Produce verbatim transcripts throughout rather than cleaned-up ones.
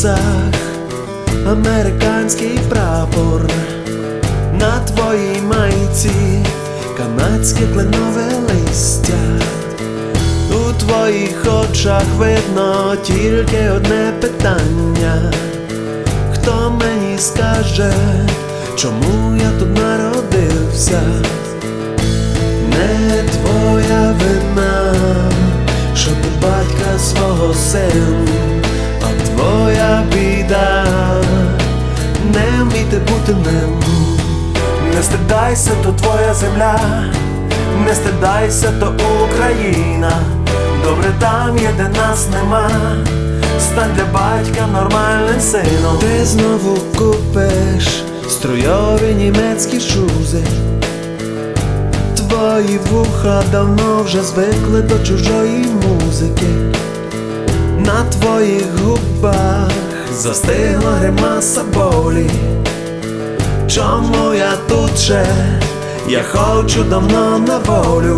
джинсах американський прапор, на твоїй майці канадське кленове листя. У твоїх очах видно тільки одне питання: хто мені скаже, чому я тут народився? Не твоя вина, що ти батька свого син, а твоя біда не вміти бути ним. Не стидайся, то твоя земля, не стидайся, то Україна. Добре там є, де нас нема, стань для батька нормальним сином. Ти знову купиш струйові німецькі шузи, твої вуха давно вже звикли до чужої музики. На твоїх губах застигла гримаса болі. Чому я тут ще? Я хочу давно на волю.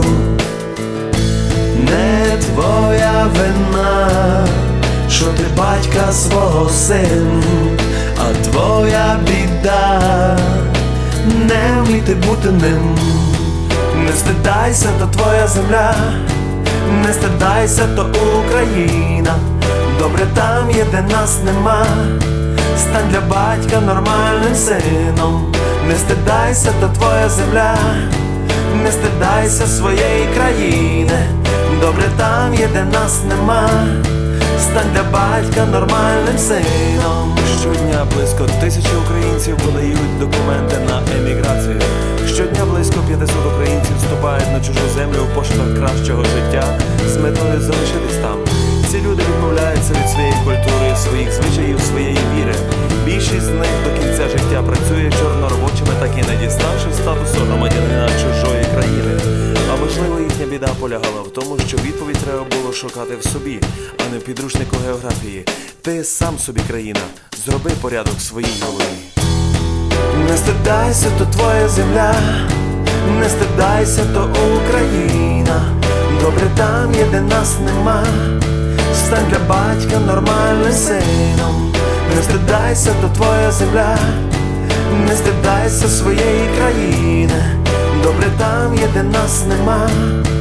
Не твоя вина, що ти батька свого син, а твоя біда не вміти бути ним. Не стидайся, то твоя земля, не стидайся, то Україна. Добре там є, де нас нема, стань для батька нормальним сином. Не стидайся, то твоя земля, не стидайся своєї країни. Добре там є, де нас нема, стань для батька нормальним сином. Щодня близько тисячі українців подають документи на еміграцію. Щодня близько п'ятсот українців вступають на чужу землю в пошуках кращого життя з метою залишитись там. Ці люди відмовляються від своєї культури, своїх звичаїв, своєї віри. Більшість з них до кінця життя працює чорноробочими, так і не діставши статусу громадянина чужої країни. А важливо, їхня біда полягала в тому, що відповідь треба було шукати в собі, а не в підручнику географії. Ти сам собі країна, зроби порядок в своїй голові. Не стидайся, то твоя земля, не стидайся, то Україна. Добре там є, де нас нема, стань для батька нормальним сином. Не стидайся, то твоя земля, не стидайся своєї країни. Добре там є, де нас нема,